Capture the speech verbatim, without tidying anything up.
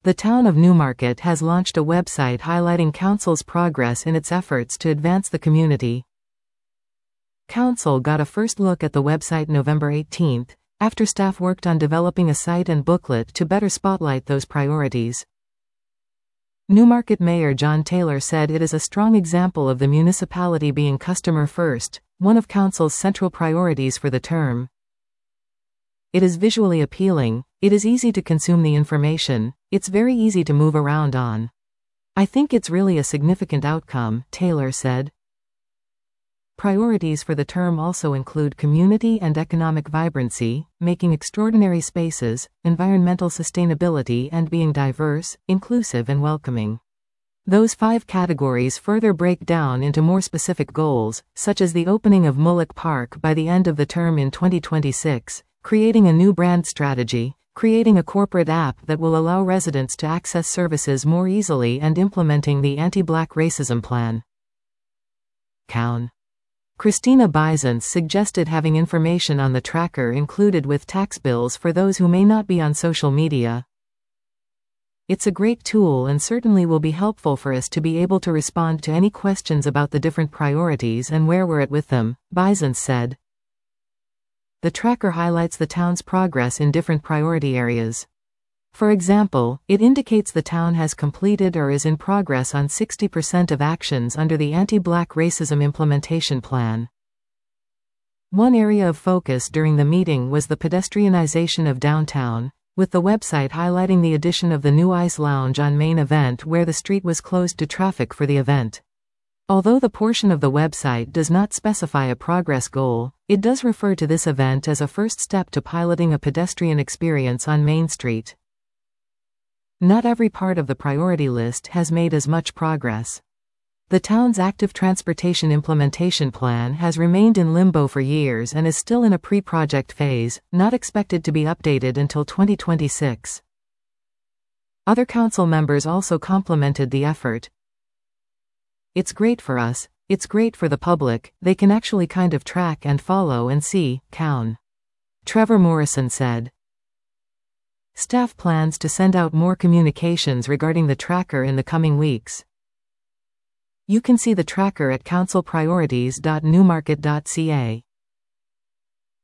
The town of Newmarket has launched a website highlighting Council's progress in its efforts to advance the community. Council got a first look at the website November eighteenth, after staff worked on developing a site and booklet to better spotlight those priorities. Newmarket Mayor John Taylor said it is a strong example of the municipality being customer first, one of Council's central priorities for the term. It is visually appealing, it is easy to consume the information, it's very easy to move around on. I think it's really a significant outcome, Taylor said. Priorities for the term also include community and economic vibrancy, making extraordinary spaces, environmental sustainability, and being diverse, inclusive and welcoming. Those five categories further break down into more specific goals, such as the opening of Mullock Park by the end of the term in twenty twenty-six, creating a new brand strategy, creating a corporate app that will allow residents to access services more easily, and implementing the anti-black racism plan. Cown. Christina Bisons suggested having information on the tracker included with tax bills for those who may not be on social media. It's a great tool and certainly will be helpful for us to be able to respond to any questions about the different priorities and where we're at with them, Bisons said. The tracker highlights the town's progress in different priority areas. For example, it indicates the town has completed or is in progress on sixty percent of actions under the Anti-Black Racism Implementation Plan. One area of focus during the meeting was the pedestrianization of downtown, with the website highlighting the addition of the new Ice Lounge on Main Event where the street was closed to traffic for the event. Although the portion of the website does not specify a progress goal, it does refer to this event as a first step to piloting a pedestrian experience on Main Street. Not every part of the priority list has made as much progress. The town's active transportation implementation plan has remained in limbo for years and is still in a pre-project phase, not expected to be updated until twenty twenty-six. Other council members also complimented the effort. It's great for us, it's great for the public, they can actually kind of track and follow and see, Cown. Trevor Morrison said. Staff plans to send out more communications regarding the tracker in the coming weeks. You can see the tracker at council priorities dot newmarket dot c a.